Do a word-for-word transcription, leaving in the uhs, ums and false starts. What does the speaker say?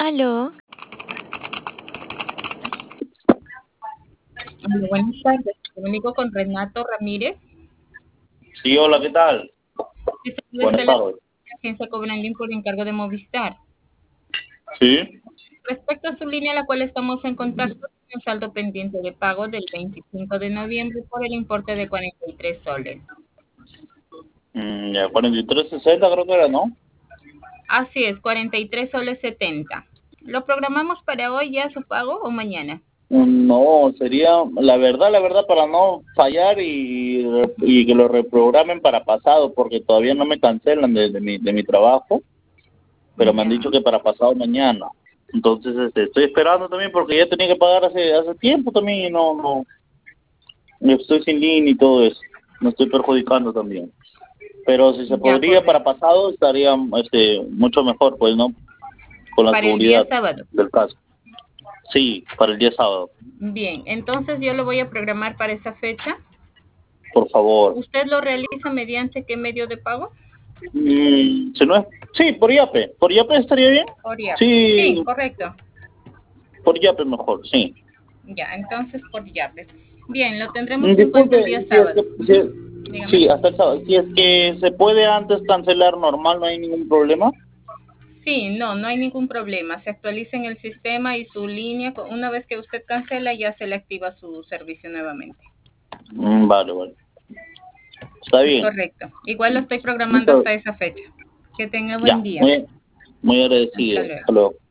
Aló. Hola, buenas tardes. Comunico con Renato Ramírez. Sí, hola, ¿qué tal? Sí, soy del Buenas teléfono tardes. de la agencia Cobrandín por encargo de Movistar. Sí. Respecto a su línea, la cual estamos en contacto, tiene un saldo pendiente de pago del veinticinco de noviembre por el importe de cuarenta y tres soles. Mm, ya, cuarenta y tres sesenta creo que era, ¿no? Así es, cuarenta y tres soles setenta. ¿Lo programamos para hoy ya su pago o mañana? Mm, No, sería, la verdad, la verdad, para no fallar y, y que lo reprogramen para pasado, porque todavía no me cancelan de, de mi, de mi trabajo, pero me han Ya, dicho que para pasado mañana. Entonces, este, estoy esperando también porque ya tenía que pagar hace hace tiempo también y no, no, estoy sin línea y todo eso. Me estoy perjudicando también. Pero si se ya, podría para correcto. pasado, estaría este, mucho mejor, pues, ¿no? Con la Para el día seguridad sábado. del caso. Sí, para el día sábado, Bien, entonces yo lo voy a programar para esa fecha. por favor. ¿Usted lo realiza mediante qué medio de pago? Mm, si no es, sí, por Yape. ¿Por Yape estaría bien? Por Yape. Sí, Sí, correcto. por Yape mejor, sí. Ya, entonces por Yape. Bien, lo tendremos Mm, en cuenta el Disculpe, día si es sábado. que, si es- Ujú. Dígame. sí, hasta el sábado. Si es que se puede antes cancelar normal, no hay ningún problema. Sí, no, no hay ningún problema. Se actualiza en el sistema y su línea, co- una vez que usted cancela, ya se le activa su servicio nuevamente. Mm, vale, vale. Está bien. Correcto. Igual lo estoy programando Muchas, hasta esa fecha. Que tenga buen ya, día. muy, muy Hasta agradecido. luego. Hasta luego.